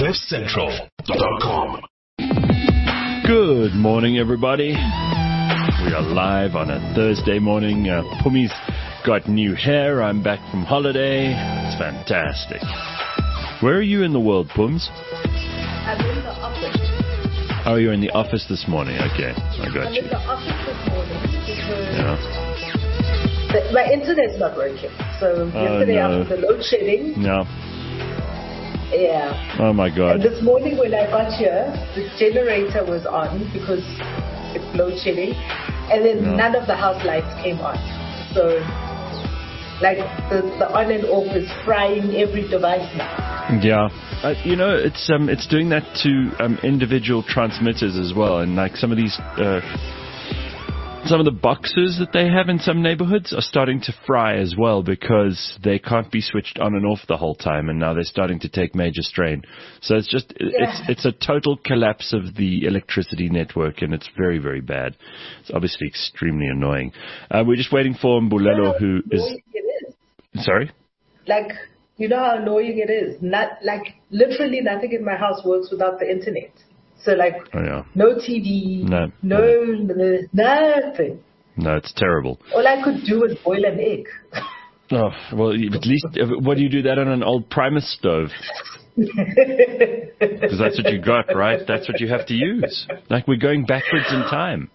CliffCentral.com. Good morning, everybody. We are live on a Thursday morning. Pumi's got new hair. I'm back from holiday. It's fantastic. Where are you in the world, Pums? I'm in the office. Oh, you're in the office this morning. Okay, I got I'm you. in the office this morning because Yeah. my internet's not working. So yesterday no. after the load shedding, No. yeah. Oh my God. And this morning when I got here, the generator was on because it's load shedding, and then none of the house lights came on. So, like the on and off is frying every device now. Yeah, it's doing that to individual transmitters as well, and like some of these, some of the boxes that they have in some neighborhoods are starting to fry as well because they can't be switched on and off the whole time, and now they're starting to take major strain. So it's just it's a total collapse of the electricity network, and it's very, very bad. It's obviously extremely annoying. We're just waiting for Mbulelo, who is. Sorry? Like, you know how annoying it is? Not like literally nothing in my house works without the internet. So like, no TV, nothing. No, it's terrible. All I could do was boil an egg. Oh, well, at least, what do you do that on an old Primus stove? Because that's what you got, right? That's what you have to use. Like, we're going backwards in time.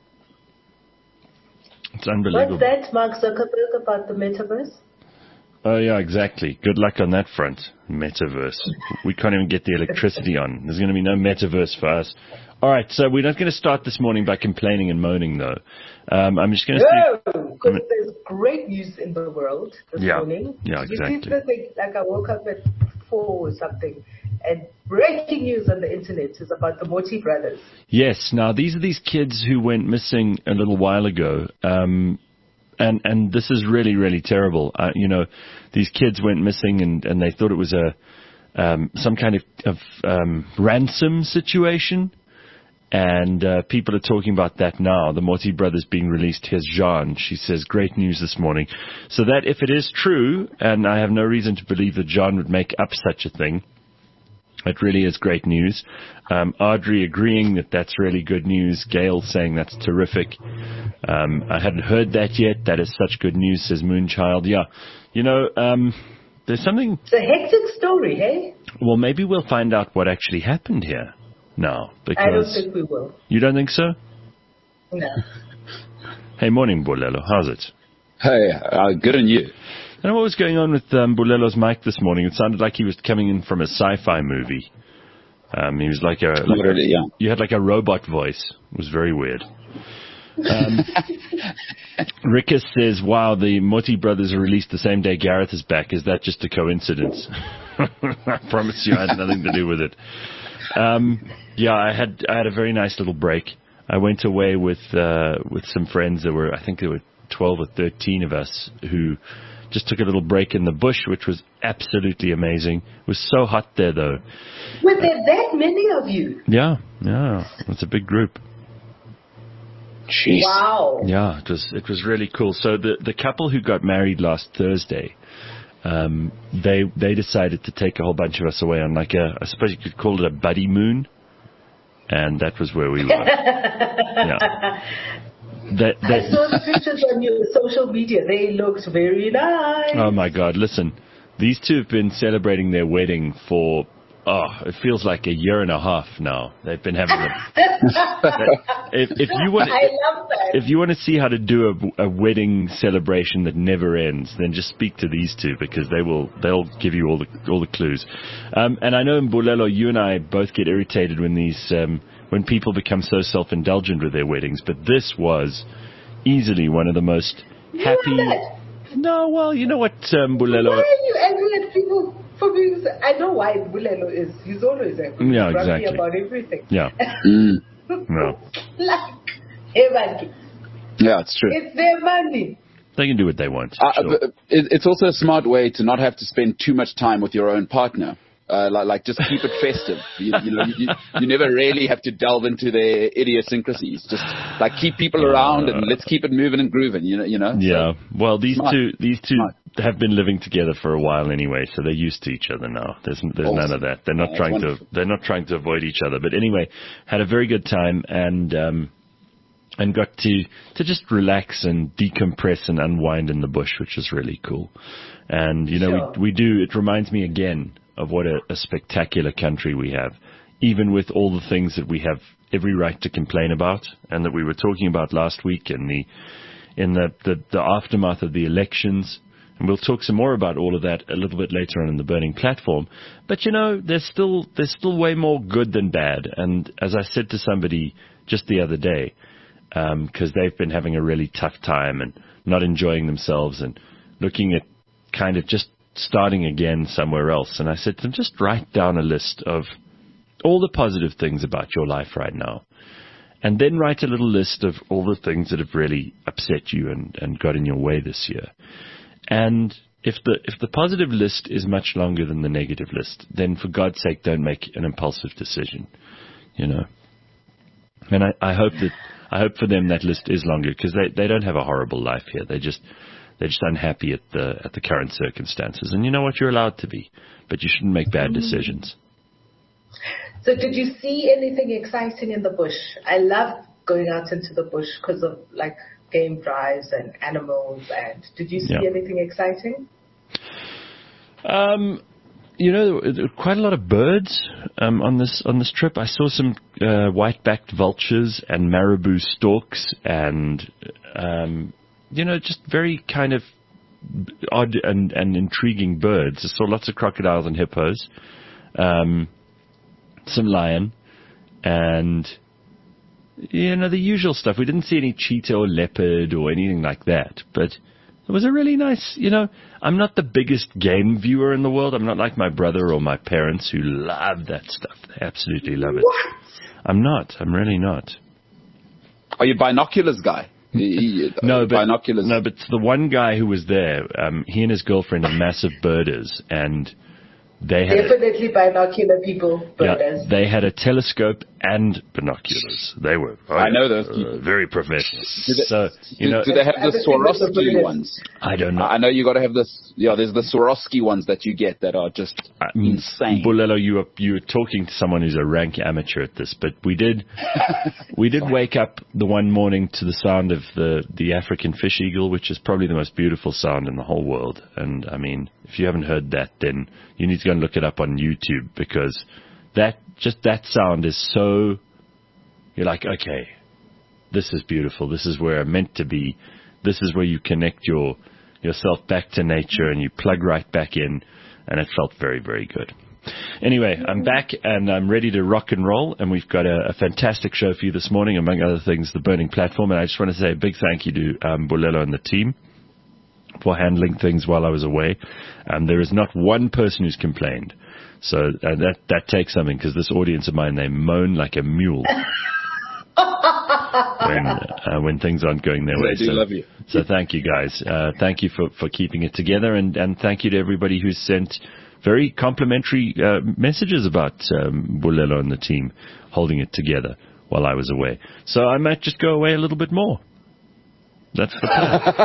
It's unbelievable. What's that, Mark Zuckerberg, about the metaverse? Oh, yeah, exactly. Good luck on that front. Metaverse. We can't even get the electricity on. There's going to be no metaverse for us. All right, so we're not going to start this morning by complaining and moaning, though. I'm just going to say... No, because there's great news in the world this morning. Yeah, exactly. You see this thing, like I woke up at 4 or something, and breaking news on the internet is about the Moti brothers. Yes, now these are these kids who went missing a little while ago. And this is really, really terrible. These kids went missing and they thought it was some kind of ransom situation. And people are talking about that now. The Moti brothers being released. Here's Jean. She says, great news this morning. So that if it is true, and I have no reason to believe that Jean would make up such a thing, it really is great news. Audrey agreeing that that's really good news. Gail saying that's terrific. I hadn't heard that yet. That is such good news, says Moonchild. Yeah. There's something... It's a hectic story, hey? Well, maybe we'll find out what actually happened here now. Because I don't think we will. You don't think so? No. Hey, morning, Mbulelo. How's it? Hey, good and you? I don't know what was going on with Mbulelo's mic this morning. It sounded like he was coming in from a sci-fi movie. He was like you had like a robot voice. It was very weird. Rickus says, wow, the Moti brothers are released the same day Gareth is back. Is that just a coincidence? I promise you I had nothing to do with it. I had a very nice little break. I went away with some friends. I think there were 12 or 13 of us who just took a little break in the bush, which was absolutely amazing. It was so hot there, though. Were there that many of you? Yeah. It's a big group. Jeez. Wow. Yeah, it was really cool. So the couple who got married last Thursday, they decided to take a whole bunch of us away on I suppose you could call it a buddy moon, and that was where we were. Yeah. I saw the pictures on your social media. They looked very nice. Oh, my God. Listen, these two have been celebrating their wedding for, it feels like a year and a half now. They've been having if you want, I love that. If you want to see how to do a wedding celebration that never ends, then just speak to these two because they'll give you all the clues. And I know, Mbulelo, you and I both get irritated when when people become so self-indulgent with their weddings, but this was easily one of the most happy... No, well, you know what, Mbulelo... Why are you angry at people for being... I know why Mbulelo is. He's always angry. Yeah, He's exactly. about everything. Yeah. No. Like, everybody. Yeah, it's true. It's their money. They can do what they want. Sure. It's also a smart way to not have to spend too much time with your own partner. Like just keep it festive. You never really have to delve into their idiosyncrasies. Just like keep people around and let's keep it moving and grooving. You know. Yeah. So, well, these two have been living together for a while anyway, so they're used to each other now. There's awesome. None of that. They're not trying to avoid each other. But anyway, had a very good time and got to just relax and decompress and unwind in the bush, which is really cool. And we do. It reminds me again of what a spectacular country we have, even with all the things that we have every right to complain about, and that we were talking about last week in the aftermath of the elections. And we'll talk some more about all of that a little bit later on in the Burning Platform. But there's still way more good than bad. And as I said to somebody just the other day, because they've been having a really tough time and not enjoying themselves and looking at kind of just starting again somewhere else. And I said to them, just write down a list of all the positive things about your life right now. And then write a little list of all the things that have really upset you and got in your way this year. And if the positive list is much longer than the negative list, then for God's sake, don't make an impulsive decision, And I hope for them that list is longer, because they don't have a horrible life here. They're just unhappy at the current circumstances. And you know what? You're allowed to be, but you shouldn't make bad decisions. So did you see anything exciting in the bush? I love going out into the bush because of like game drives and animals. And did you see anything exciting? Quite a lot of birds on this trip. I saw some white-backed vultures and marabou storks and just very kind of odd and intriguing birds. I saw lots of crocodiles and hippos, some lion, and the usual stuff. We didn't see any cheetah or leopard or anything like that, but it was a really nice, I'm not the biggest game viewer in the world. I'm not like my brother or my parents who love that stuff. They absolutely love it. What? I'm not. I'm really not. Are you a binoculars guy? No, but the one guy who was there, he and his girlfriend are massive birders, and they had definitely binocular people, birders. Yeah, they had a telescope and binoculars. They were I know those very professional. Do they have the Swarovski ones? I don't know. I know you got to have this. Yeah, there's the Swarovski ones that you get that are just insane. Bulelo, you were talking to someone who's a rank amateur at this, but we did wake up the one morning to the sound of the African fish eagle, which is probably the most beautiful sound in the whole world. And I mean, if you haven't heard that, then you need to go and look it up on YouTube, because that sound is so, you're like, okay, this is beautiful. This is where I'm meant to be. This is where you connect yourself back to nature and you plug right back in, and it felt very, very good. Anyway, I'm back and I'm ready to rock and roll, and we've got a fantastic show for you this morning, among other things, the Burning Platform. And I just want to say a big thank you to Bulelo and the team for handling things while I was away. There is not one person who's complained. So that takes something, because this audience of mine, they moan like a mule when things aren't going their way. They do love you. So thank you, guys. Thank you for keeping it together, and thank you to everybody who's sent very complimentary messages about Bulelo and the team holding it together while I was away. So I might just go away a little bit more. That's the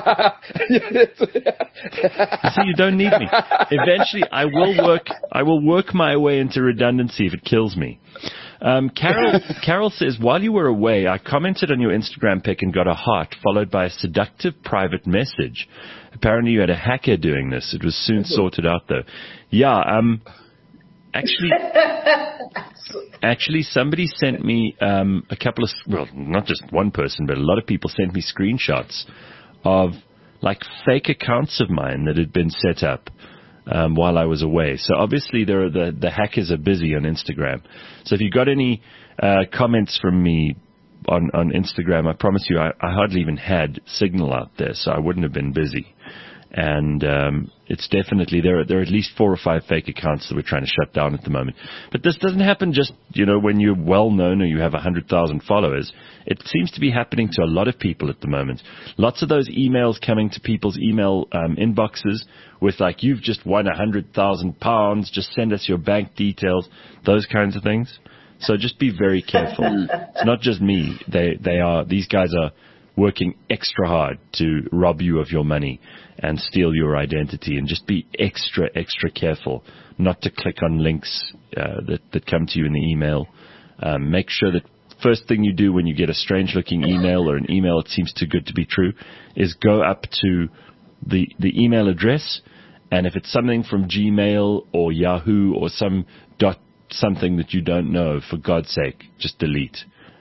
plan. See, you don't need me. Eventually, I will work my way into redundancy if it kills me. Carol says, while you were away, I commented on your Instagram pic and got a heart, followed by a seductive private message. Apparently, you had a hacker doing this. It was soon sorted out, though. Yeah, Actually, somebody sent me a couple of, well, not just one person, but a lot of people sent me screenshots of like fake accounts of mine that had been set up while I was away. So obviously the hackers are busy on Instagram. So if you got any comments from me on Instagram, I promise you I hardly even had signal out there, so I wouldn't have been busy. And it's definitely, there are at least 4 or 5 fake accounts that we're trying to shut down at the moment. But this doesn't happen just, when you're well known or you have 100,000 followers. It seems to be happening to a lot of people at the moment. Lots of those emails coming to people's email inboxes with like, you've just won £100,000, just send us your bank details, those kinds of things. So just be very careful. It's not just me. These guys are working extra hard to rob you of your money and steal your identity, and just be extra, extra careful not to click on links that come to you in the email. Make sure that first thing you do when you get a strange looking email or an email that seems too good to be true is go up to the email address, and if it's something from Gmail or Yahoo or something that you don't know, for God's sake, just delete,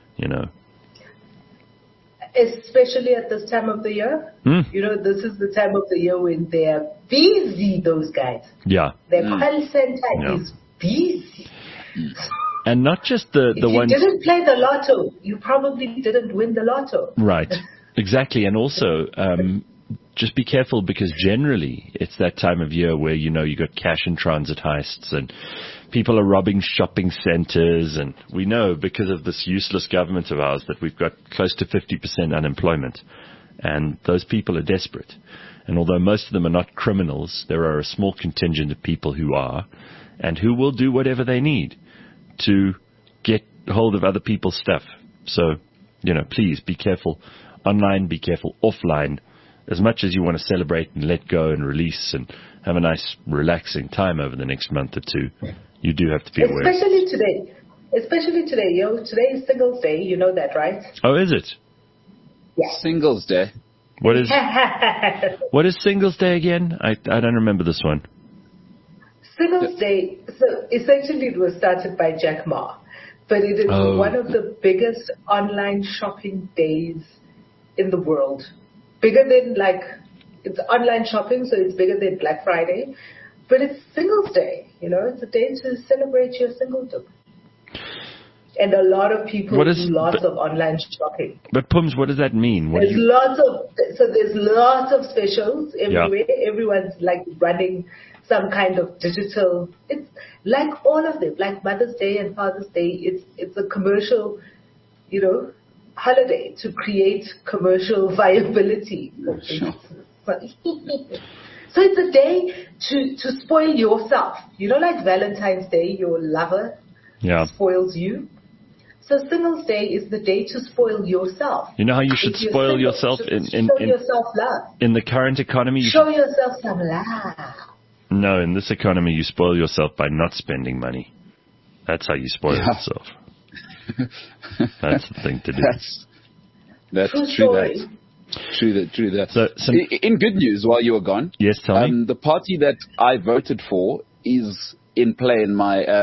Especially at this time of the year. This is the time of the year when they're busy, those guys. Yeah. Their call center is busy. And not just the ones... If you didn't play the lotto, you probably didn't win the lotto. Right. Exactly. And also, just be careful, because generally it's that time of year where, you got cash in transit heists and people are robbing shopping centers. And we know, because of this useless government of ours, that we've got close to 50% unemployment. And those people are desperate. And although most of them are not criminals, there are a small contingent of people who are, and who will do whatever they need to get hold of other people's stuff. So, please be careful online, be careful offline. As much as you want to celebrate and let go and release and have a nice, relaxing time over the next month or two, you do have to be aware. Especially today. Today is Singles Day. You know that, right? Oh, is it? Yeah. Singles Day. What is Singles Day again? I don't remember this one. Singles Day, so essentially it was started by Jack Ma, but it is one of the biggest online shopping days in the world. Bigger than, it's online shopping, so it's bigger than Black Friday, but it's Singles Day, it's a day to celebrate your singledom. And a lot of people do lots of online shopping. But Pums, what does that mean? There's lots of specials everywhere. Yeah. Everyone's running some kind of digital. It's like all of them, like Mother's Day and Father's Day. It's a commercial, holiday to create commercial viability. Sure. So it's a day to spoil yourself. Like Valentine's Day, your lover spoils you. So Singles Day is the day to spoil yourself. You know how you should spoil yourself in yourself love. In the current economy? Show yourself some love. No, in this economy, you spoil yourself by not spending money. That's how you spoil yourself. That's the thing to do. That's true that. So, in good news, while you were gone, yes, tell me. The party that I voted for is in play in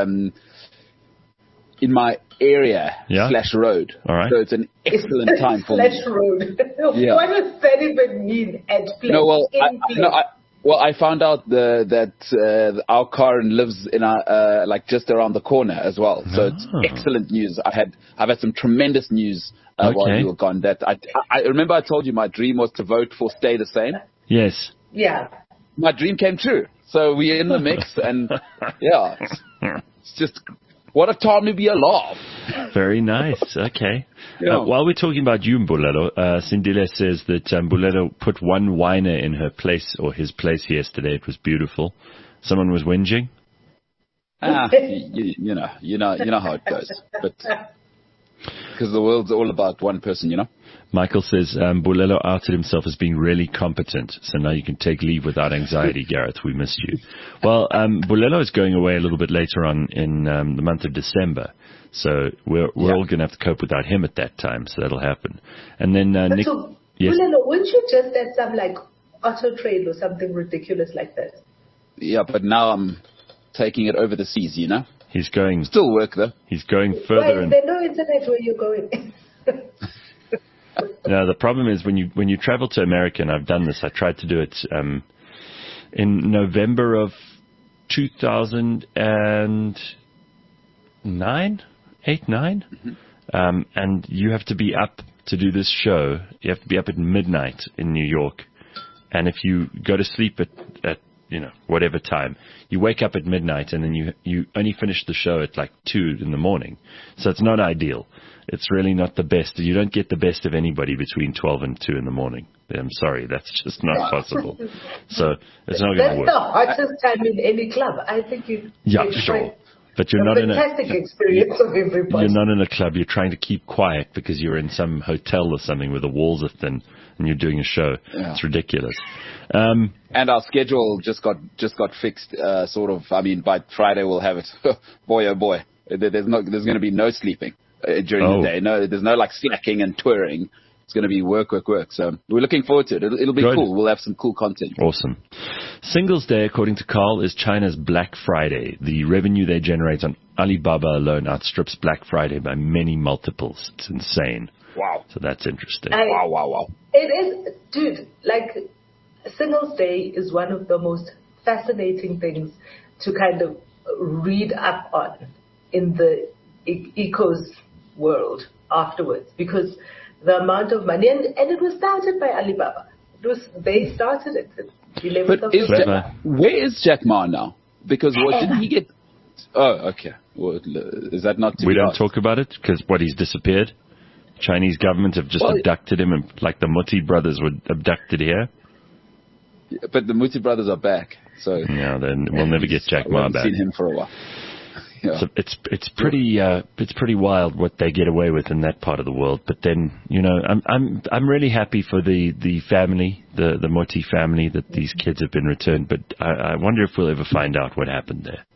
my area / road. All right. So it's an excellent time for me. / road. What does that even mean? At play? No, well, I found out that our Karen lives in our just around the corner as well. So it's excellent news. I've had some tremendous news while you were gone. That I remember I told you my dream was to vote for Stay the Same. Yes. Yeah. My dream came true. So we're in the mix, and it's just. What a time to be alive. Very nice. Okay. Yeah. While we're talking about you, Mbulelo, Sindile says that Mbulelo put one whiner in her place or his place yesterday. It was beautiful. Someone was whinging. You know how it goes. But because the world's all about one person, Michael says Mbulelo outed himself as being really competent, so now you can take leave without anxiety, Gareth. We missed you. Well, Mbulelo is going away a little bit later on in the month of December, so we're all going to have to cope without him at that time, so that'll happen. And then Nick... So, yes? Mbulelo, wouldn't you just have some auto trade or something ridiculous like that? Yeah, but now I'm taking it over the seas, He's going... Still work, though. He's going further... Why is there no internet where you're going? No, the problem is when you travel to America, and I've done this, I tried to do it in November of 2009, 9. And you have to be up to do this show. You have to be up at midnight in New York. and if you go to sleep at whatever time, you wake up at midnight, and then you only finish the show at like 2 in the morning. So it's not ideal. It's really not the best. You don't get the best of anybody between 12 and 2 in the morning. I'm sorry, that's just not possible. So it's not going to work. That's the hottest time in any club. I think sure. But you're not in a fantastic experience of everybody. You're not in a club. You're trying to keep quiet because you're in some hotel or something where the walls are thin and you're doing a show. Yeah. It's ridiculous. And our schedule just got fixed. Sort of. I mean, by Friday we'll have it. Boy, oh boy, there's going to be no sleeping during the day. No, there's no like slacking and touring. It's going to be work. So we're looking forward to it. It'll be cool. We'll have some cool content. Awesome. Singles Day, according to Carl, is China's Black Friday. The revenue they generate on Alibaba alone outstrips Black Friday by many multiples. It's insane. Wow. So that's interesting. Wow. It is, dude, like Singles Day is one of the most fascinating things to kind of read up on in the ecos world afterwards, because the amount of money, and it was started by Alibaba. They started it. 11th of where is Jack Ma now? Because didn't he get? Oh, okay. Well, is that not? We don't talk about it because he's disappeared. Chinese government have just abducted him, and like the Muti brothers were abducted here. Yeah, but the Muti brothers are back, so yeah, then we'll never get Jack Ma back. Seen him for a while. Yeah. So it's pretty wild what they get away with in that part of the world. But then I'm really happy for the family, the Muti family, that these kids have been returned. But I wonder if we'll ever find out what happened there.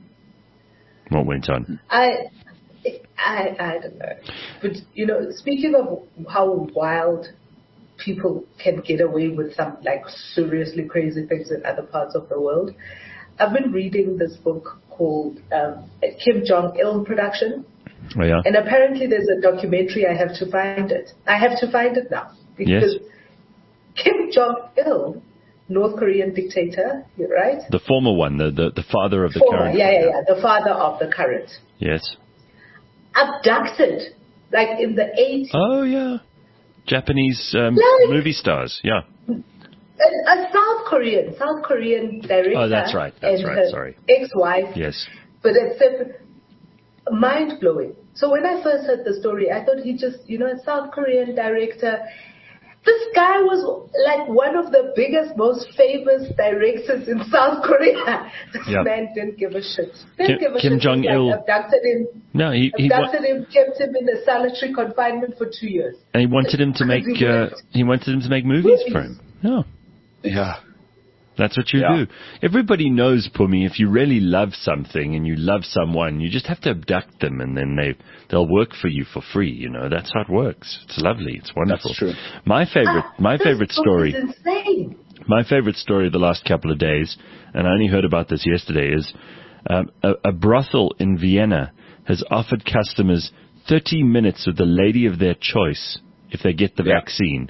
What went on? I don't know. But speaking of how wild people can get away with some like seriously crazy things in other parts of the world, I've been reading this book called Kim Jong-il Production. Oh, yeah. And apparently there's a documentary. I have to find it. I have to find it now. Because Kim Jong-il, North Korean dictator, right? The former one, the father of the current. Yeah. The father of the current. Yes. Abducted, like in the 80s. Oh, yeah. Japanese movie stars, yeah. A South Korean director. Oh, that's right. Sorry. Ex-wife. Yes. But it's mind-blowing. So when I first heard the story, I thought he just, a South Korean director. This guy was like one of the biggest, most famous directors in South Korea. This man didn't give a shit. Kim Jong-il abducted him. No, he him, kept him in a solitary confinement for 2 years. And he wanted him to make movies for him. Yeah. Yeah. That's what you do. Everybody knows, Pumi, if you really love something and you love someone, you just have to abduct them and then they'll work for you for free. That's how it works. It's lovely. It's wonderful. That's true. My favorite story. Is insane. My favorite story of the last couple of days, and I only heard about this yesterday, is a brothel in Vienna has offered customers 30 minutes with the lady of their choice if they get the vaccine.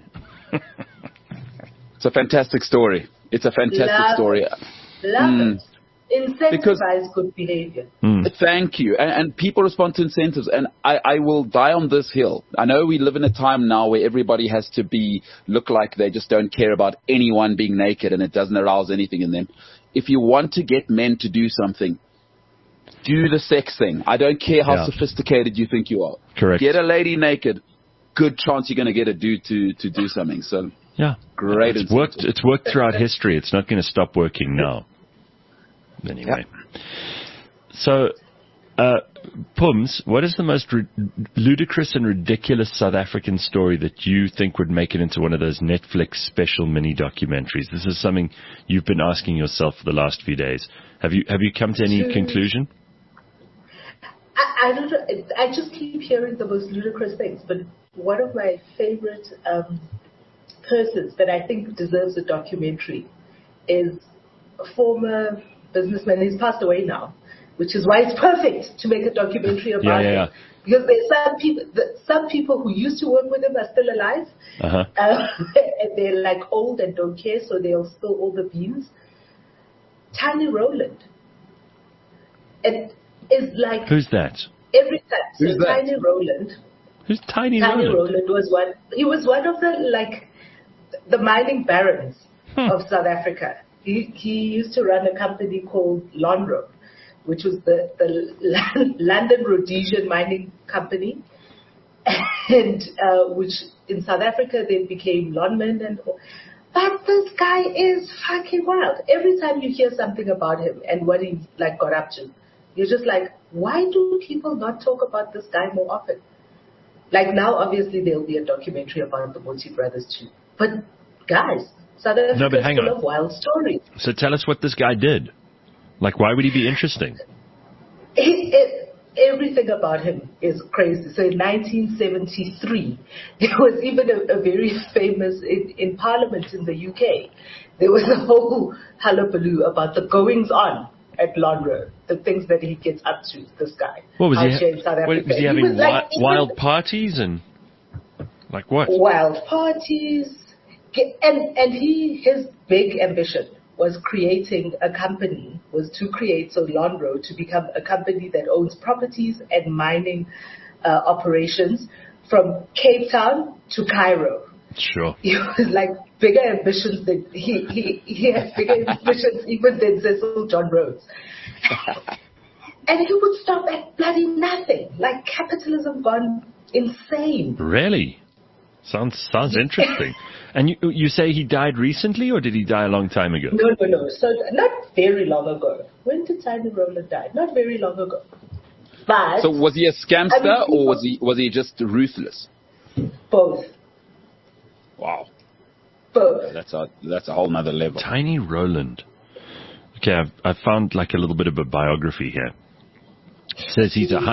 It's a fantastic story. It's a fantastic story. Love it. Incentivize good behavior. Thank you. And people respond to incentives. And I will die on this hill. I know we live in a time now where everybody has to look like they just don't care about anyone being naked and it doesn't arouse anything in them. If you want to get men to do something, do the sex thing. I don't care how sophisticated you think you are. Correct. Get a lady naked. Good chance you're going to get a dude to do something. So great. It's worked throughout history. It's not going to stop working now. Anyway. So, Pums, what is the most ludicrous and ridiculous South African story that you think would make it into one of those Netflix special mini documentaries? This is something you've been asking yourself for the last few days. Have you come to any conclusion? I don't know. I just keep hearing the most ludicrous things, but one of my favorite persons that I think deserves a documentary is a former businessman. He's passed away now, which is why it's perfect to make a documentary about him. Because there's some people who used to work with him are still alive, and they're like old and don't care, so they'll spill all the beans. Tiny Rowland. And is like... Who's that? Every time. So Tiny Rowland. Who's Tiny Rowland? Tiny Rowland was one... He was one of the mining barons of South Africa. He used to run a company called Lonro, which was the London Rhodesian mining company, and which in South Africa then became Lonmin and all. But this guy is fucking wild. Every time you hear something about him and what he like got up to, you're just like, why do people not talk about this guy more often? Like now, obviously, there'll be a documentary about the Moti brothers too. But guys, South Africa is full of wild stories. So tell us what this guy did. Like, why would he be interesting? Everything about him is crazy. So in 1973, there was even a very famous, in Parliament in the UK, there was a whole hullabaloo about the goings-on at Lonro, the things that he gets up to, this guy. What was he? In South Africa. Was he having wild parties and like what? Wild parties. And his big ambition was creating a company, was to create Lonro to become a company that owns properties and mining operations from Cape Town to Cairo. Sure. He was like bigger ambitions than he had bigger ambitions even than Cecil John Rhodes. And he would stop at bloody nothing. Like capitalism gone insane. Really? Sounds interesting. And you say he died recently, or did he die a long time ago? No. So not very long ago. When did Tiny Rowland die? Not very long ago. But so was he a scamster, or was he just ruthless? Both. Wow. Both. That's a whole nother level. Tiny Rowland. Okay, I've found like a little bit of a biography here. It says he's a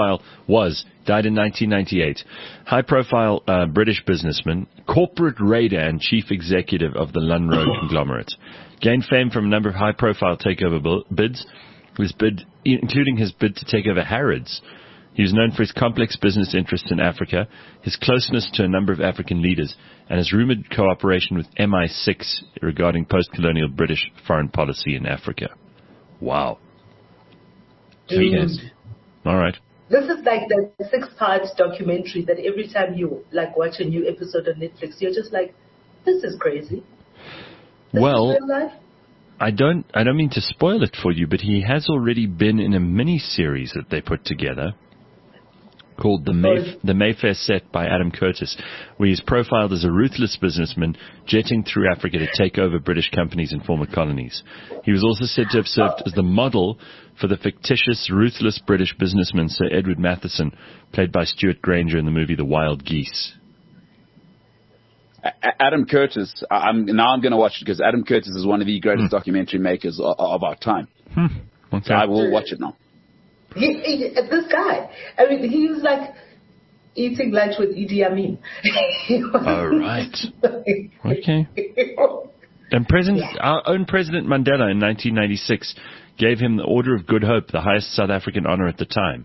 died in 1998, high-profile British businessman, corporate raider and chief executive of the Lonro conglomerate. Gained fame from a number of high-profile takeover bids, including his bid to take over Harrods. He was known for his complex business interests in Africa, his closeness to a number of African leaders, and his rumored cooperation with MI6 regarding post-colonial British foreign policy in Africa. Wow. Dude. All right. This is like the 6-part documentary that every time you like watch a new episode on Netflix, you're just like, this is crazy. This is real life. I don't mean to spoil it for you, but he has already been in a mini-series that they put together called The Mayfair Set by Adam Curtis, where he's profiled as a ruthless businessman jetting through Africa to take over British companies and former colonies. He was also said to have served as the model for the fictitious, ruthless British businessman Sir Edward Matheson, played by Stuart Granger in the movie The Wild Geese. Adam Curtis, I'm going to watch it because Adam Curtis is one of the greatest documentary makers of our time. Okay. So I will watch it now. This guy, I mean, he was like eating lunch with Idi Amin. All right. Okay. And our own President Mandela in 1996 gave him the Order of Good Hope, the highest South African honor at the time.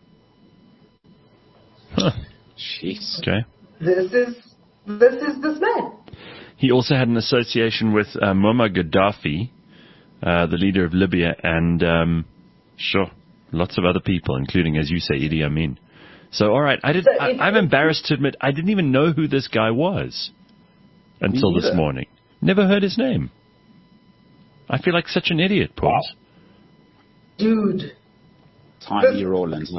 Huh. Jeez. Okay. This is this man. He also had an association with Muammar Gaddafi, the leader of Libya, and lots of other people, including, as you say, Idi Amin. So, all right, I'm embarrassed to admit I didn't even know who this guy was until this morning. Never heard his name. I feel like such an idiot, Paul. Wow. Dude. Tiny Rowland.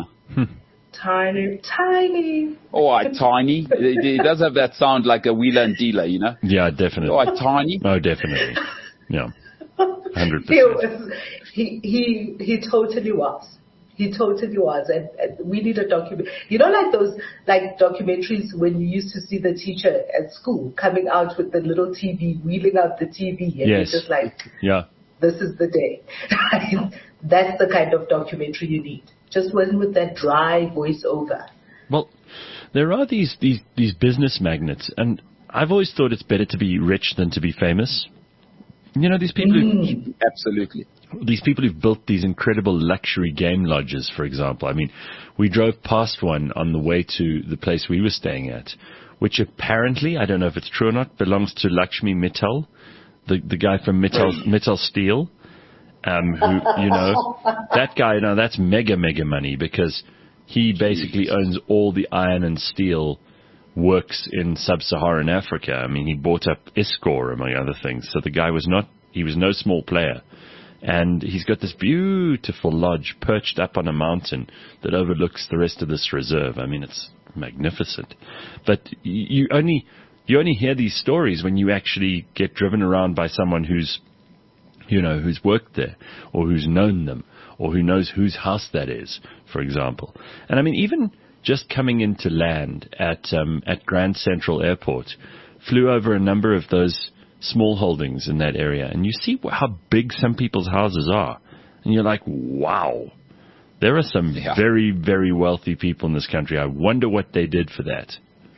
Tiny. Oh, tiny. It does have that sound like a wheeler and dealer, you know? Yeah, definitely. Oh, tiny. Oh, definitely. Yeah. 100%. He totally was. He totally was. And we need a document. You know, like those documentaries when you used to see the teacher at school coming out with the little TV, wheeling out the TV, and you're just like, yeah, this is the day. That's the kind of documentary you need. Just one with that dry voiceover. Well, there are these business magnates, and I've always thought it's better to be rich than to be famous. You know, these people absolutely. These people who've built these incredible luxury game lodges, for example. I mean, we drove past one on the way to the place we were staying at, which apparently, I don't know if it's true or not, belongs to Lakshmi Mittal, the guy from Mittal Steel, who, you know, that guy, now that's mega money because he basically owns all the iron and steel works in sub-Saharan Africa. I mean, he bought up Escor, among other things. So the guy was no small player. And he's got this beautiful lodge perched up on a mountain that overlooks the rest of this reserve. I mean, it's magnificent. But you only hear these stories when you actually get driven around by someone who's worked there, or who's known them, or who knows whose house that is, for example. And I mean, even just coming into land at Grand Central Airport, flew over a number of those small holdings in that area, and you see how big some people's houses are, and you're like, wow, there are some very, very wealthy people in this country. I wonder what they did for that.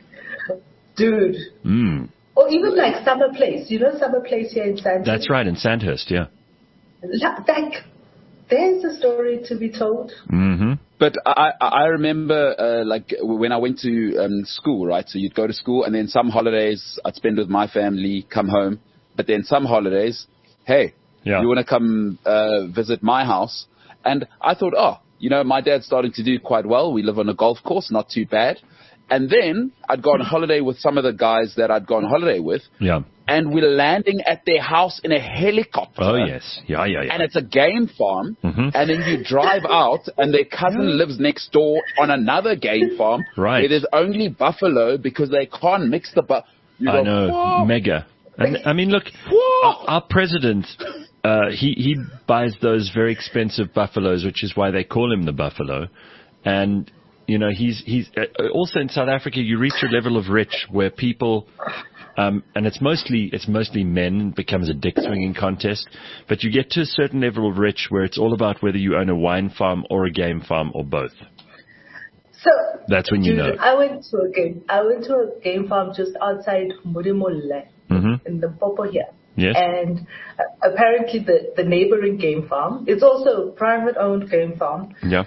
Dude. Or even like Summer Place. You know Summer Place here in Sandhurst? That's right, in Sandhurst, yeah. Like, there's a story to be told. Mm-hmm. But I remember, like, when I went to school, right? So you'd go to school, and then some holidays I'd spend with my family, come home. But then some holidays, hey, you want to come visit my house? And I thought, my dad's starting to do quite well. We live on a golf course, not too bad. And then I'd go on holiday with some of the guys that I'd gone on holiday with. Yeah. And we're landing at their house in a helicopter. Oh, yes. Yeah. And it's a game farm. Mm-hmm. And then you drive out, and their cousin lives next door on another game farm. Right. Where there's only buffalo because they can't mix the I know. Whoa. Mega. And I mean, look, our president, he buys those very expensive buffaloes, which is why they call him the buffalo. And he's also in South Africa. You reach a level of rich where people, and it's mostly men. It becomes a dick swinging contest. But you get to a certain level of rich where it's all about whether you own a wine farm or a game farm or both. So that's when you know. I went to a game farm just outside Modimolle in the Popo here. Yes. And apparently the neighboring game farm, it's also a private owned game farm. Yeah.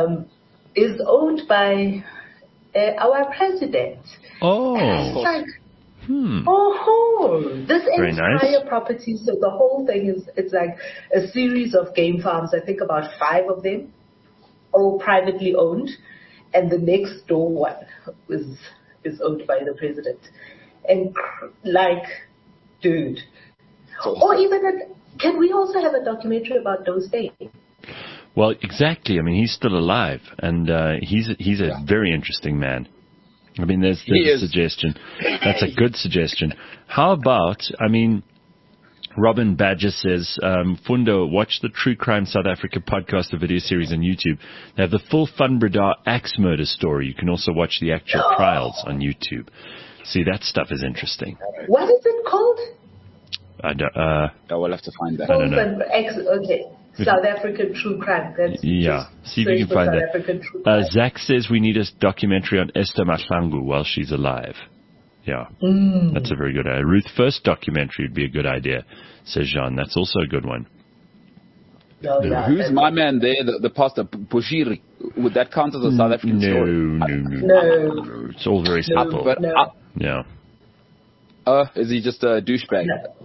Is owned by our president. Oh. And it's like, this very entire nice. property, so the whole thing it's like a series of game farms. I think about 5 of them, all privately owned, and the next door one is owned by the president. And like, dude, or even can we also have a documentary about those days? Well, exactly. I mean, he's still alive, and he's a very interesting man. I mean, there's a suggestion. That's a good suggestion. How about, I mean, Robin Badger says, Fundo, watch the True Crime South Africa podcast, the video series on YouTube. They have the full Funbrada axe murder story. You can also watch the actual trials on YouTube. See, that stuff is interesting. What is it called? I don't. We'll have to find that. I don't know. Okay. South African True Crime. That's see if you can find that. Zach says we need a documentary on Esther Mahlangu while she's alive. Yeah, that's a very good idea. Ruth First documentary would be a good idea, says Jean. That's also a good one. Who's my man there, the pastor, Bushiri? Would that count as a South African story? No. It's all very simple. Yeah. Is he just a douchebag?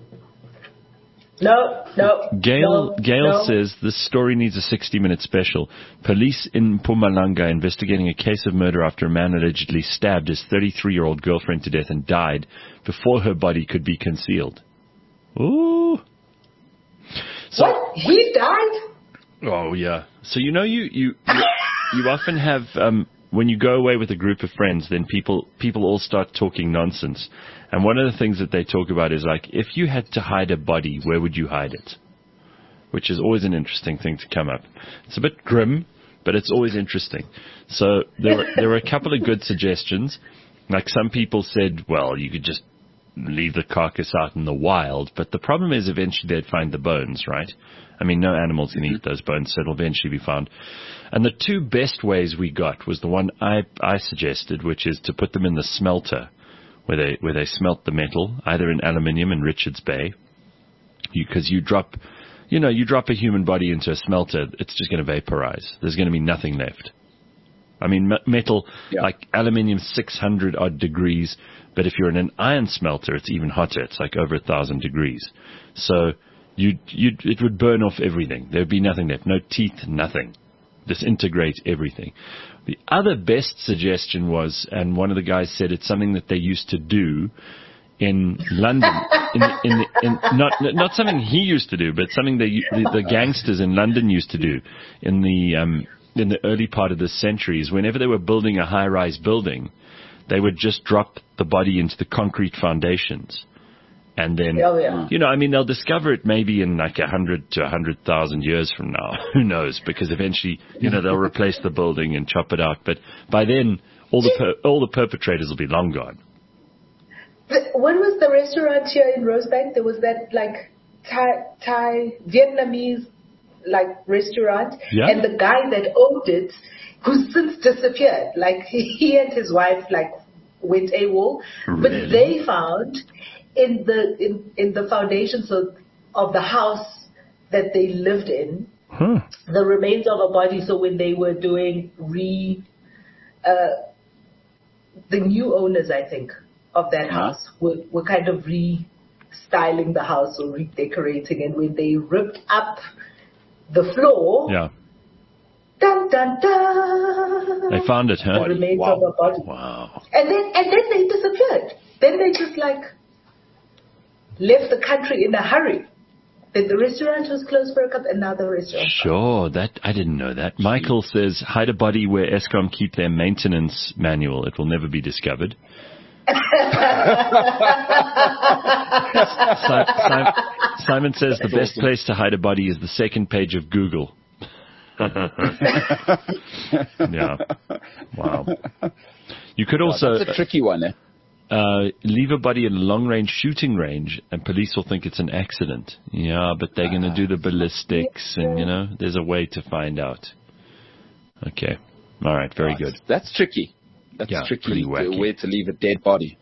No. Gail says this story needs a 60-minute special. Police in Mpumalanga investigating a case of murder after a man allegedly stabbed his 33-year-old girlfriend to death and died before her body could be concealed. Ooh. So, what? He died? Oh, yeah. So, you often have, when you go away with a group of friends, then people all start talking nonsense. And one of the things that they talk about is like, if you had to hide a body, where would you hide it? Which is always an interesting thing to come up. It's a bit grim, but it's always interesting. So there were a couple of good suggestions. Like some people said, well, you could just leave the carcass out in the wild. But the problem is eventually they'd find the bones, right? I mean, no animals can eat those bones, so it'll eventually be found. And the 2 best ways we got was the one I suggested, which is to put them in the smelter, where they smelt the metal, either in aluminium in Richards Bay, because you drop a human body into a smelter, it's just going to vaporize. There's going to be nothing left. I mean, metal, like aluminium, 600 odd degrees, but if you're in an iron smelter, it's even hotter. It's like over 1,000 degrees. So it would burn off everything. There would be nothing left. No teeth, nothing. disintegrate everything. The other best suggestion was, and one of the guys said it's something that they used to do in London, not something he used to do, but something the gangsters in London used to do in the early part of this century. Is whenever they were building a high-rise building, they would just drop the body into the concrete foundations, and then they'll discover it maybe in like 100 to 100,000 years from now. Who knows? Because eventually, they'll replace the building and chop it out. But by then, all the perpetrators will be long gone. When was the restaurant here in Rosebank? There was that like Thai Vietnamese like restaurant, and the guy that owned it, who's since disappeared. Like he and his wife like went AWOL, but they found in the foundations of the house that they lived in the remains of a body. So when they were doing the new owners, I think, of that house were kind of restyling the house or redecorating, and when they ripped up the floor, dun dun dun, they found it, the remains of a body. Wow. And then they disappeared. Then they just like left the country in a hurry. Then the restaurant was closed for a couple, another restaurant. Sure, that I didn't know that. Michael says, hide a body where Eskom keep their maintenance manual. It will never be discovered. Simon says the best place to hide a body is the second page of Google. Yeah. Wow. You could also... That's a tricky one, eh? Leave a body in a long-range shooting range and police will think it's an accident. Yeah, but they're going to do the ballistics and, there's a way to find out. Okay. All right. Very good. That's tricky. That's tricky, where to leave a dead body.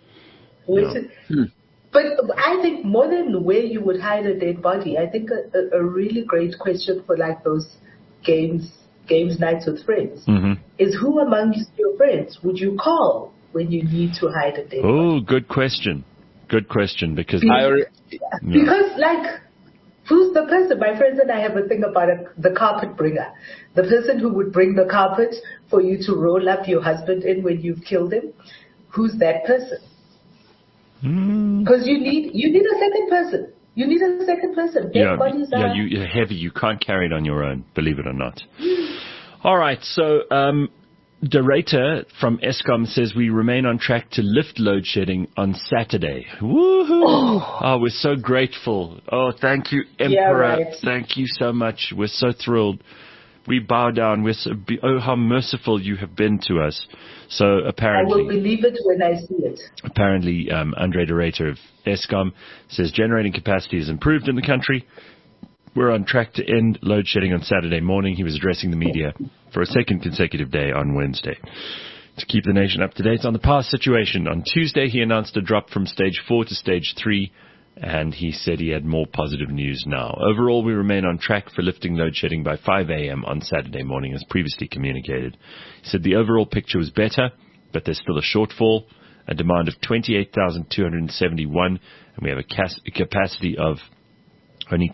But I think more than where you would hide a dead body, I think a really great question for like those games nights with friends is who among your friends would you call when you need to hide a dead body? Oh, good question. Good question, because like, who's the person? My friends and I have a thing about the carpet bringer. The person who would bring the carpet for you to roll up your husband in when you've killed him. Who's that person? Because you need a second person. You need a second person. Dead bodies are... you're heavy. You can't carry it on your own, believe it or not. All right, so... Derator from Eskom says we remain on track to lift load shedding on Saturday. Woohoo! Oh, we're so grateful. Oh, thank you, Emperor. Yeah, right. Thank you so much. We're so thrilled. We bow down. Oh, how merciful you have been to us. So apparently... I will believe it when I see it. Apparently, Andre Derator of Eskom says generating capacity has improved in the country. We're on track to end load shedding on Saturday morning. He was addressing the media for a second consecutive day on Wednesday. To keep the nation up to date on the power situation, on Tuesday he announced a drop from stage 4 to stage 3, and he said he had more positive news now. Overall, we remain on track for lifting load shedding by 5 a.m. on Saturday morning, as previously communicated. He said the overall picture was better, but there's still a shortfall, a demand of 28,271, and we have a capacity of only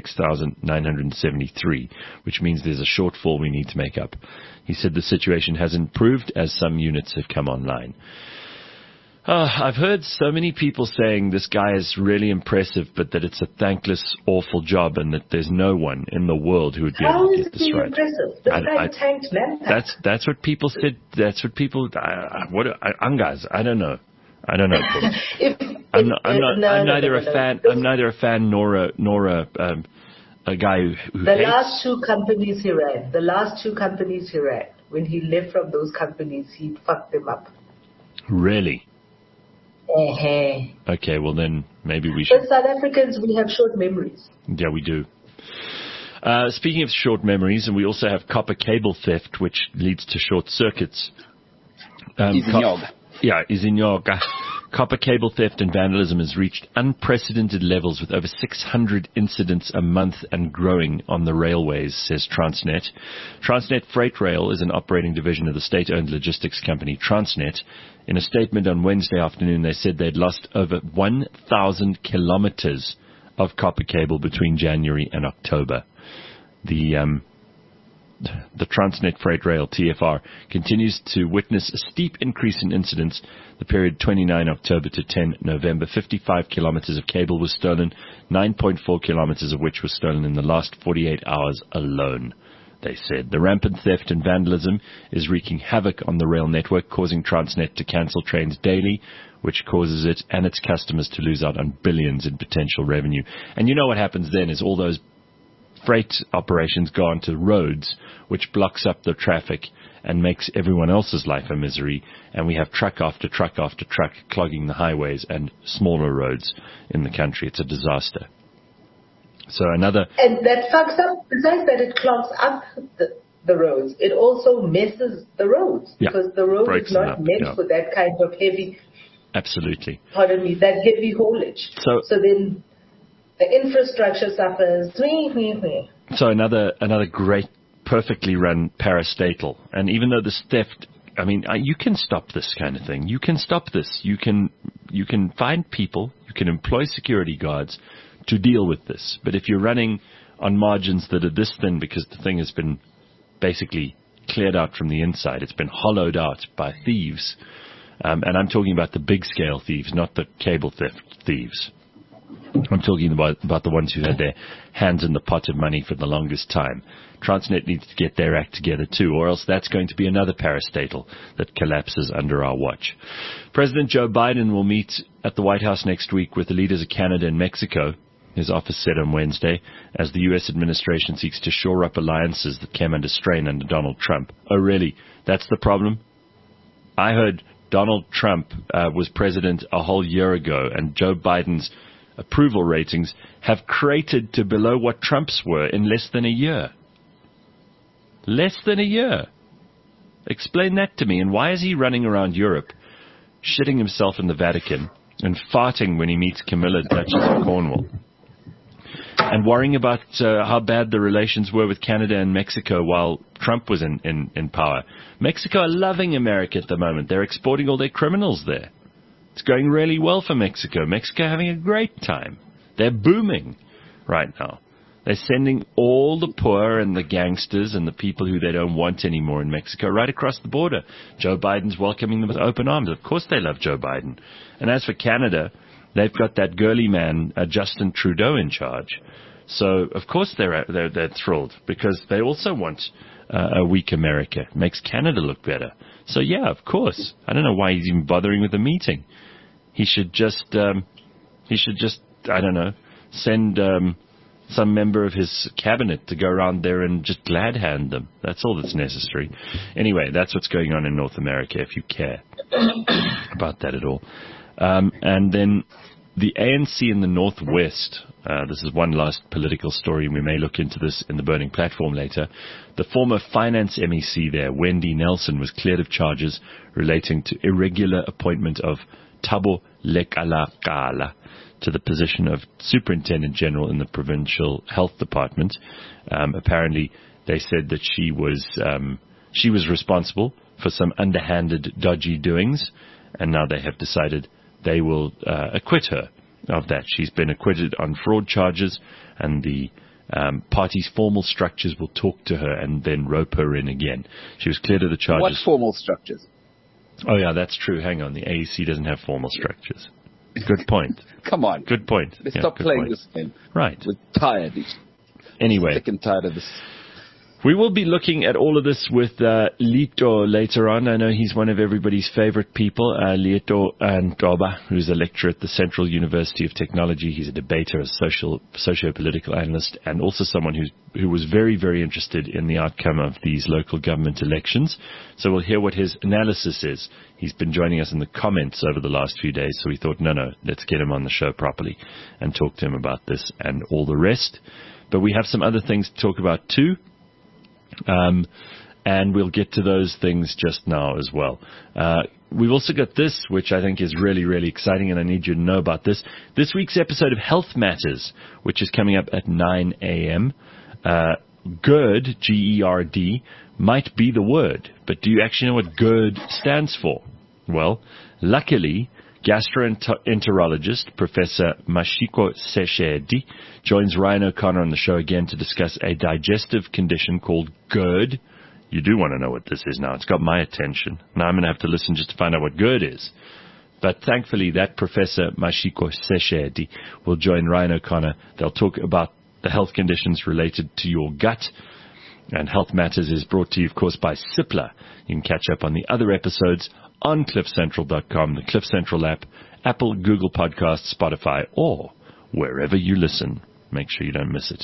26,973, which means there's a shortfall we need to make up. He said the situation has improved as some units have come online. I've heard so many people saying this guy is really impressive, but that it's a thankless, awful job and that there's no one in the world who would be able to get this right. How is it impressive? The guy tanked Manpack. That's what people said. That's what people... Angas, I don't know. I'm neither a fan nor a guy who the hates. last two companies he ran, when he left from those companies, he fucked them up. Really? Okay, well then maybe we should. As South Africans, we have short memories. Yeah, we do. Speaking of short memories, and we also have copper cable theft, which leads to short circuits. Izinyoga. Copper cable theft and vandalism has reached unprecedented levels with over 600 incidents a month and growing on the railways, says Transnet. Transnet Freight Rail is an operating division of the state-owned logistics company Transnet. In a statement on Wednesday afternoon, they said they'd lost over 1,000 kilometers of copper cable between January and October. The the Transnet Freight Rail, TFR, continues to witness a steep increase in incidents. The period 29 October to 10 November, 55 kilometers of cable was stolen, 9.4 kilometers of which was stolen in the last 48 hours alone, they said. The rampant theft and vandalism is wreaking havoc on the rail network, causing Transnet to cancel trains daily, which causes it and its customers to lose out on billions in potential revenue. And you know what happens then is all those freight operations go onto roads, which blocks up the traffic and makes everyone else's life a misery. And we have truck after truck after truck clogging the highways and smaller roads in the country. It's a disaster. So another... And that fucks up, besides that it clogs up the roads, it also messes the roads. Yeah. Because the road Breaks is not meant for that kind of heavy... Absolutely. Pardon me, that heavy haulage. So then the infrastructure suffers. So another great, perfectly run parastatal. And even though this theft, I mean, you can stop this kind of thing. You can stop this. You can find people, you can employ security guards to deal with this. But if you're running on margins that are this thin because the thing has been basically cleared out from the inside, it's been hollowed out by thieves. And I'm talking about the big-scale thieves, not the cable theft thieves. I'm talking about the ones who had their hands in the pot of money for the longest time. Transnet needs to get their act together too, or else that's going to be another parastatal that collapses under our watch. President Joe Biden will meet at the White House next week with the leaders of Canada and Mexico, his office said on Wednesday, as the U.S. administration seeks to shore up alliances that came under strain under Donald Trump. Oh, really? That's the problem? I heard Donald Trump was president a whole year ago, and Joe Biden's approval ratings have cratered to below what Trump's were in less than a year. Less than a year. Explain that to me. And why is he running around Europe, shitting himself in the Vatican, and farting when he meets Camilla, Duchess of Cornwall? And worrying about how bad the relations were with Canada and Mexico while Trump was in power. Mexico are loving America at the moment. They're exporting all their criminals there. It's going really well for Mexico. Mexico having a great time. They're booming right now. They're sending all the poor and the gangsters and the people who they don't want anymore in Mexico right across the border. Joe Biden's welcoming them with open arms. Of course they love Joe Biden. And as for Canada, they've got that girly man, Justin Trudeau, in charge. So, of course, they're thrilled because they also want a weak America. It makes Canada look better. So, yeah, of course. I don't know why he's even bothering with the meeting. He should just, I don't know, send some member of his cabinet to go around there and just glad hand them. That's all that's necessary. Anyway, that's what's going on in North America, if you care about that at all. And then the ANC in the Northwest, this is one last political story, and we may look into this in the Burning Platform later. The former finance MEC there, Wendy Nelson, was cleared of charges relating to irregular appointment of Thabo Lekalakala to the position of Superintendent General in the Provincial Health Department. Apparently, they said that she was responsible for some underhanded, dodgy doings, and now they have decided they will acquit her of that. She's been acquitted on fraud charges, and the party's formal structures will talk to her and then rope her in again. She was cleared of the charges. What formal structures? Oh, yeah, that's true. Hang on. The AEC doesn't have formal structures. Good point. Come on. Good point. Let's stop playing this game. Right. We're tired. Anyway. Sick and tired of this. We will be looking at all of this with Lito later on. I know he's one of everybody's favorite people, Lito Ntoba, who's a lecturer at the Central University of Technology. He's a debater, a socio-political analyst, and also someone who was very, very interested in the outcome of these local government elections. So we'll hear what his analysis is. He's been joining us in the comments over the last few days, so we thought, no, let's get him on the show properly and talk to him about this and all the rest. But we have some other things to talk about too. And we'll get to those things just now as well. We've also got this, which I think is really, really exciting, and I need you to know about this. This week's episode of Health Matters, which is coming up at 9 a.m. GERD, G-E-R-D, might be the word, but do you actually know what GERD stands for? Well, luckily, Gastroenterologist Professor Mashiko Seshedi joins Ryan O'Connor on the show again to discuss a digestive condition called GERD. You do want to know what this is now. It's got my attention. Now I'm going to have to listen just to find out what GERD is. But thankfully, that Professor Mashiko Seshedi will join Ryan O'Connor. They'll talk about the health conditions related to your gut. And Health Matters is brought to you, of course, by Cipla. You can catch up on the other episodes on cliffcentral.com, the Cliff Central app, Apple, Google Podcasts, Spotify, or wherever you listen. Make sure you don't miss it.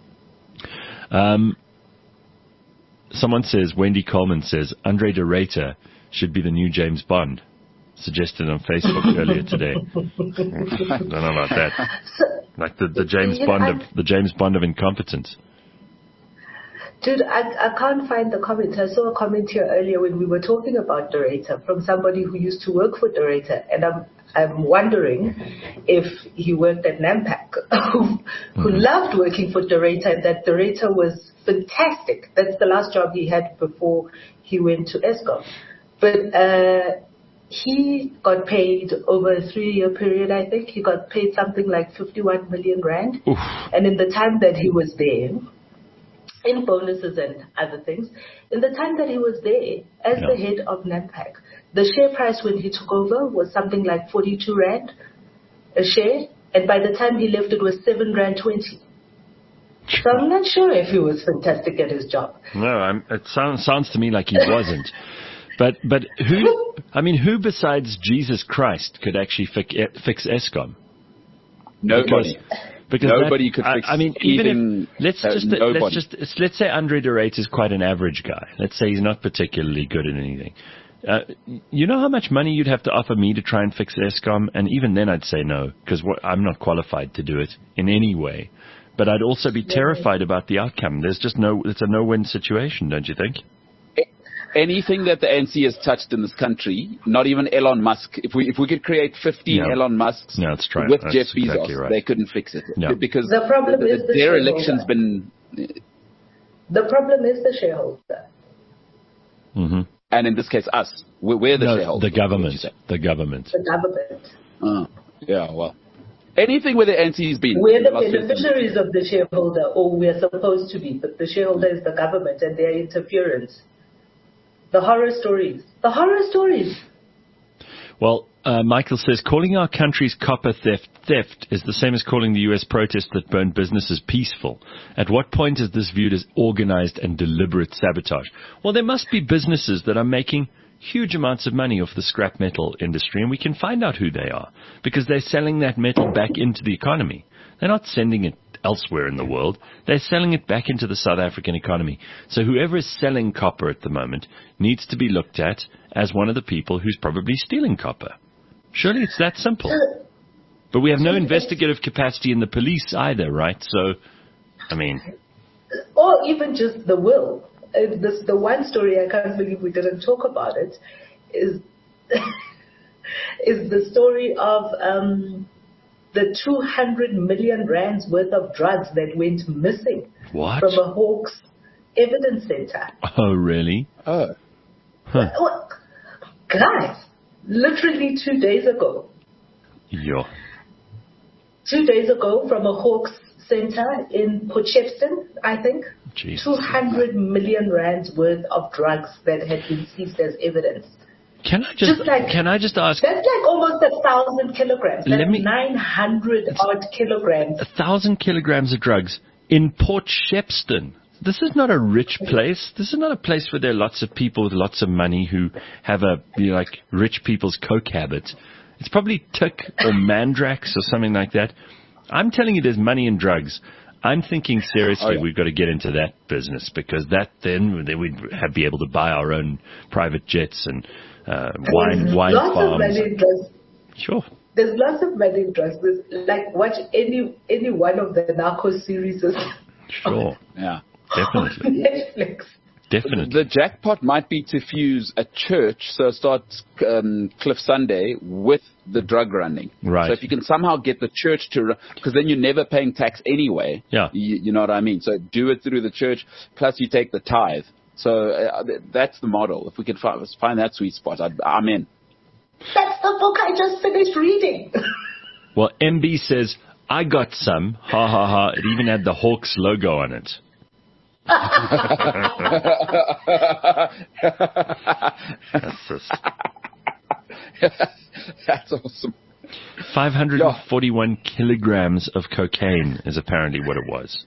Someone says, Wendy Coleman says, Andre de Ruyter should be the new James Bond. Suggested on Facebook earlier today. I don't know about that. Like the James Bond of incompetence. Dude, I can't find the comment. I saw a comment here earlier when we were talking about de Ruyter from somebody who used to work for de Ruyter, and I'm wondering if he worked at Nampak, who loved working for de Ruyter, and that de Ruyter was fantastic. That's the last job he had before he went to Eskom. But he got paid over a 3-year period, I think. He got paid something like 51 million rand. Oof. And in the time that he was there, in bonuses and other things, in the time that he was there as the head of Nampak, the share price when he took over was something like 42 rand a share, and by the time he left it was 7 rand 20. So I'm not sure if he was fantastic at his job. No, it sounds to me like he wasn't. But who besides Jesus Christ could actually fix Eskom? Nobody. Because nobody could fix. I mean, even if let's say Andre de Ruyter is quite an average guy. Let's say he's not particularly good at anything. You know how much money you'd have to offer me to try and fix Eskom? And even then, I'd say no, because I'm not qualified to do it in any way. But I'd also be terrified about the outcome. It's a no-win situation, don't you think? Anything that the ANC has touched in this country, not even Elon Musk. If we could create 15 Elon Musks with Jeff Bezos, exactly right. They couldn't fix it because the problem is their election's been. The problem is the shareholder. Mm-hmm. And in this case, us. We're the shareholder. The government. The government. Yeah. Well, anything where the ANC's been. We're the beneficiaries of the shareholder, or we're supposed to be, but the shareholder is the government and their interference. The horror stories. Well, Michael says, calling our country's copper theft is the same as calling the U.S. protest that burned businesses peaceful. At what point is this viewed as organized and deliberate sabotage? Well, there must be businesses that are making huge amounts of money off the scrap metal industry, and we can find out who they are, because they're selling that metal back into the economy. They're not sending it elsewhere in the world. They're selling it back into the South African economy. So whoever is selling copper at the moment needs to be looked at as one of the people who's probably stealing copper. Surely it's that simple. But we have no investigative capacity in the police either, right? So, I mean... Or even just the will. The one story, I can't believe we didn't talk about it, is the story of... the 200 million rands worth of drugs that went missing from a Hawks evidence center. Oh, really? Oh. Huh. Well, guys, literally 2 days ago. Yeah. 2 days ago from a Hawks center in Potchefstroom, I think. Jesus. 200 million rands worth of drugs that had been seized as evidence. Can I just ask? That's like almost 1,000 kilograms. That's 900 odd kilograms. 1,000 kilograms of drugs in Port Shepstone. This is not a rich place. This is not a place where there are lots of people with lots of money who have like rich people's coke habit. It's probably Tick or Mandrax or something like that. I'm telling you, there's money in drugs. I'm thinking seriously, we've got to get into that business, because then we'd be able to buy our own private jets and wine lots farms. Of money in drugs. Sure. There's lots of money in drugs. There's, like, watch any one of the narco series. Sure. Yeah. Definitely. Netflix. Definitely. The jackpot might be to fuse a church, so start Cliff Sunday with the drug running. Right. So if you can somehow get the church to run, because then you're never paying tax anyway. Yeah. You know what I mean? So do it through the church, plus you take the tithe. So that's the model. If we can find that sweet spot, I'm in. That's the book I just finished reading. Well, MB says, I got some. Ha ha ha. It even had the Hawks logo on it. That's awesome. 541 kilograms of cocaine is apparently what it was.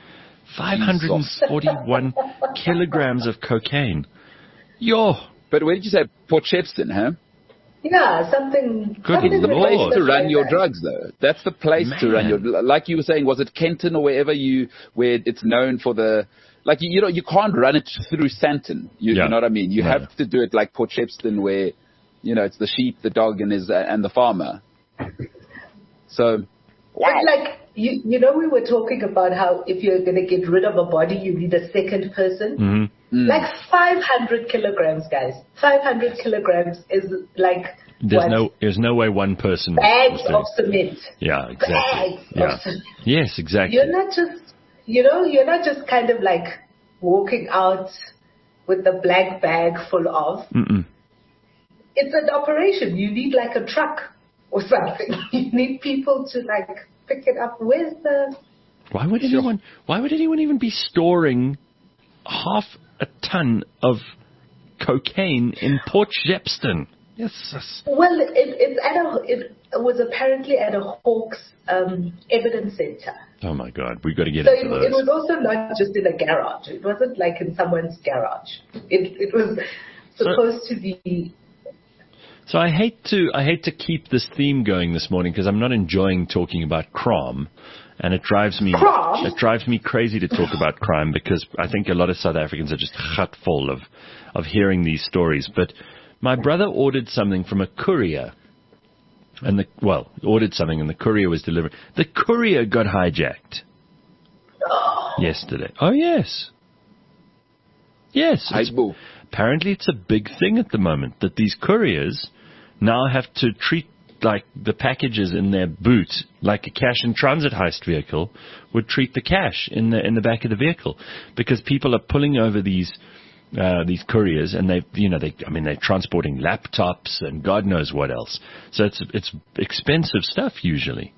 541 kilograms of cocaine. Yo. But where did you say? Port Shepstone, huh? Yeah, something. Good It's the place Lord. to run your drugs, though. That's the place to run your. Like you were saying, was it Kenton or where it's known for the. Like you can't run it through Sandton. You know what I mean? You have to do it like Port Shepstone, where it's the sheep, the dog, and the farmer. So, wow. But like we were talking about how if you're going to get rid of a body, you need a second person. Mm-hmm. Like 500 kilograms, guys. 500 kilograms is like there's no way one person bags of cement. Yeah, exactly. Bags of cement. Yes, exactly. You're not just kind of like walking out with a black bag full of. Mm-mm. It's an operation. You need like a truck or something. You need people to like pick it up. Where's the? Why would anyone even be storing half a ton of cocaine in Port Shepstone? Yes. Well, it was apparently at a Hawks evidence center. Oh my God, we've got to get so into those. It was also not just in a garage. It wasn't like in someone's garage. It was supposed to be. So I hate to keep this theme going this morning because I'm not enjoying talking about crime, and it drives me crazy to talk about crime because I think a lot of South Africans are just gut full of hearing these stories. But my brother ordered something from a courier, and ordered something and the courier was delivered. The courier got hijacked yesterday. Oh yes. Apparently it's a big thing at the moment that these couriers now have to treat like the packages in their boot like a cash in transit heist vehicle would treat the cash in the back of the vehicle, because people are pulling over these couriers and they're transporting laptops and God knows what else. So it's expensive stuff usually.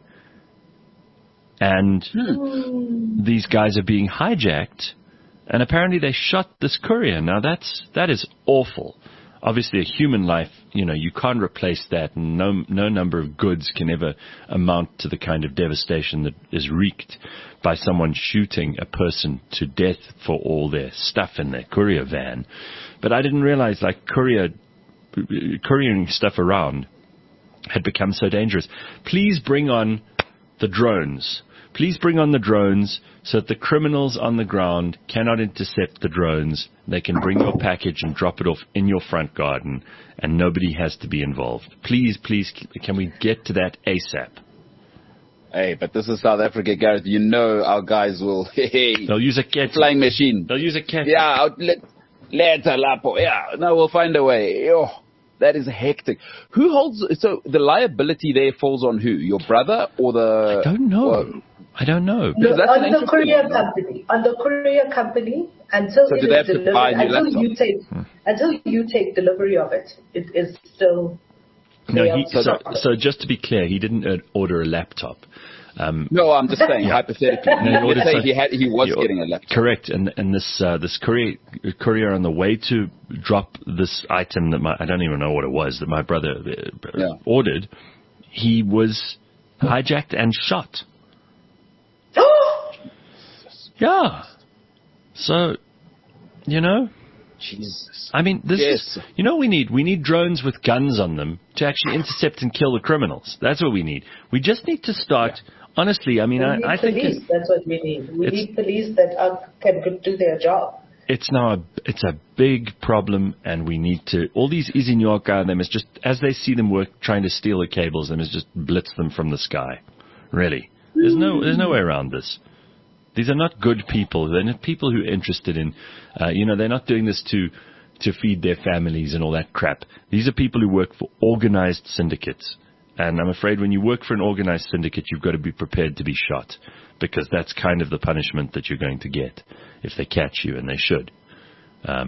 And these guys are being hijacked, and apparently they shot this courier. Now that is awful. Obviously, a human life, you can't replace that. And no number of goods can ever amount to the kind of devastation that is wreaked by someone shooting a person to death for all their stuff in their courier van. But I didn't realize, like, couriering stuff around had become so dangerous. Please bring on the drones. Please bring on the drones so that the criminals on the ground cannot intercept the drones. They can bring your package and drop it off in your front garden, and nobody has to be involved. Please, can we get to that ASAP? Hey, but this is South Africa, Gareth. Our guys will... They'll use a cat. Flying machine. They'll use a cat. Yeah, let's lapo. Yeah, no, we'll find a way. That is hectic. Who holds... So the liability there falls on who? Your brother or the... I don't know. I don't know. No, on the courier company. On the courier company, until it is delivered, until you take delivery of it, it is still. No, so just to be clear, he didn't order a laptop. No, I'm just saying hypothetically. He was getting a laptop. Correct, and this courier on the way to drop this item that I don't even know what it was that my brother ordered, he was hijacked and shot. Yeah. So, Jesus. I mean, this is, we need drones with guns on them to actually intercept and kill the criminals. That's what we need. We just need to start, honestly, I mean, I think that's what we need. We need police that can do their job. It's a big problem, and we need to, all these Izinyoka, them is just, as they see them work, trying to steal the cables, them is just blitz them from the sky. Really. There's no way around this. These are not good people. They're not people who are interested in, they're not doing this to feed their families and all that crap. These are people who work for organized syndicates. And I'm afraid when you work for an organized syndicate, you've got to be prepared to be shot, because that's kind of the punishment that you're going to get if they catch you, and they should.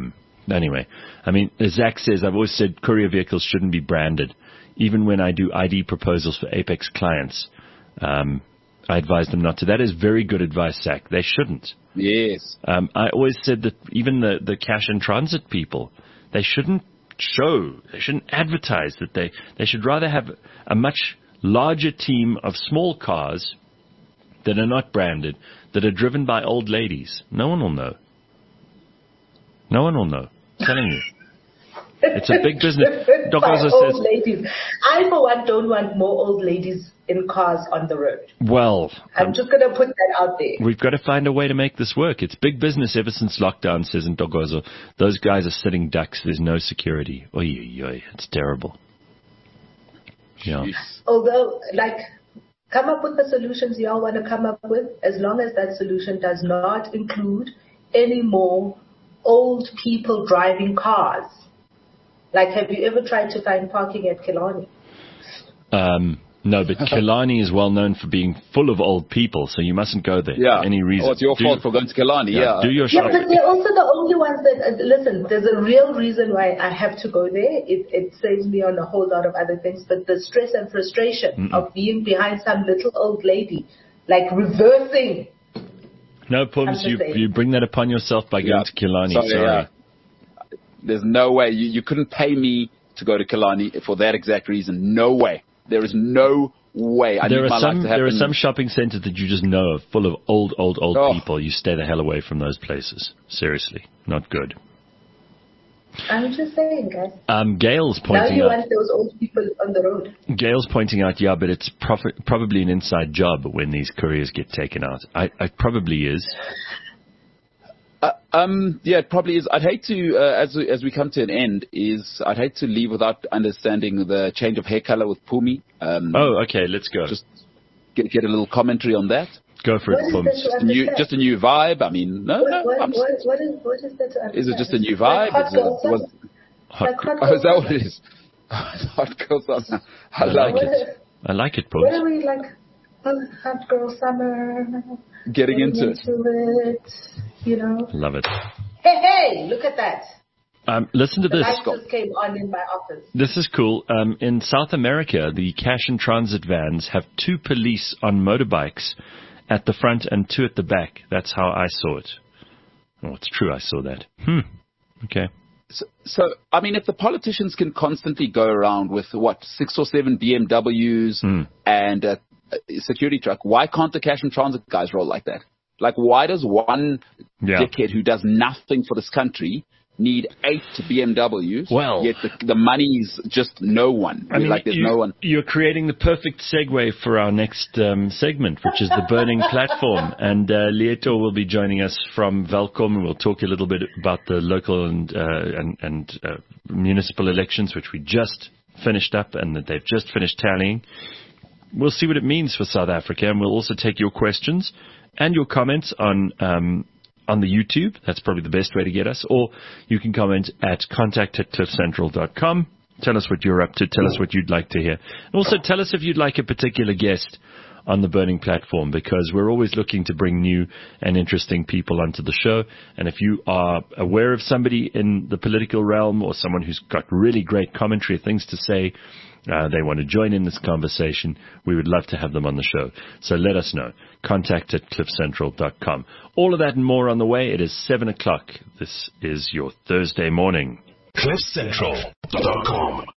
Anyway, I mean, as Zach says, I've always said courier vehicles shouldn't be branded. Even when I do ID proposals for Apex clients, I advise them not to. That is very good advice, Zach. They shouldn't. Yes. I always said that even the cash and transit people, they shouldn't advertise that they should rather have a much larger team of small cars that are not branded, that are driven by old ladies. No one will know. No one will know. I'm telling you. It's a big business. Doc also says, ladies. I, for one, don't want more old ladies in cars on the road. Well, I'm just going to put that out there. We've got to find a way to make this work. It's big business ever since lockdown, says Ntokozo. Those guys are sitting ducks. There's no security. Oy, oy, it's terrible. Yeah. Although, come up with the solutions you all want to come up with, as long as that solution does not include any more old people driving cars. Have you ever tried to find parking at Killarney? No, but Killarney is well known for being full of old people, so you mustn't go there for any reason. Oh, it's your fault for going to Killarney, yeah. Do your shopping. shopping. But they're also the only ones that, listen, there's a real reason why I have to go there. It saves me on a whole lot of other things, but the stress and frustration of being behind some little old lady, reversing. No, Pums, you bring that upon yourself by going to Killarney. Sorry. Yeah. There's no way. You couldn't pay me to go to Killarney for that exact reason. No way. There is no way. There are some shopping centers that you just know of full of old people. You stay the hell away from those places. Seriously. Not good. I'm just saying, guys. Gail's pointing out... Now you want those old people on the road. Gail's pointing out, but it's probably an inside job when these couriers get taken out. It probably is. It probably is. I'd hate to, as we come to an end, I'd hate to leave without understanding the change of hair color with Pumi. Okay, let's go. Just get a little commentary on that. Go for it, Pumi. Just a new vibe. I mean, what is that to understand? Is it just a new vibe? Hot girl summer? Is that what it is? Hot girl summer. I like it. I like it, Pumi. What are we like? Hot girl summer. Getting into it. Love it. Hey, look at that. Listen to this. The light just came on in my office. This is cool. In South America, the cash and transit vans have 2 police on motorbikes at the front and 2 at the back. That's how I saw it. Oh, it's true. I saw that. Okay. So, I mean, if the politicians can constantly go around with 6 or 7 BMWs and a security truck, why can't the cash and transit guys roll like that? Why does one dickhead who does nothing for this country need 8 BMWs, yet the money's just no one? I mean, there's no one. You're creating the perfect segue for our next segment, which is the burning platform. And Lieto will be joining us from Welkom, and we'll talk a little bit about the local and municipal elections, which we just finished up and that they've just finished tallying. We'll see what it means for South Africa, and we'll also take your questions and your comments on the YouTube. That's probably the best way to get us. Or you can comment at contact@cliffcentral.com. Tell us what you're up to. Tell us what you'd like to hear. And also tell us if you'd like a particular guest on the Burning Platform, because we're always looking to bring new and interesting people onto the show. And if you are aware of somebody in the political realm or someone who's got really great commentary, things to say, they want to join in this conversation, we would love to have them on the show. So let us know. Contact@cliffcentral.com. All of that and more on the way. It is 7 o'clock. This is your Thursday morning. CliffCentral.com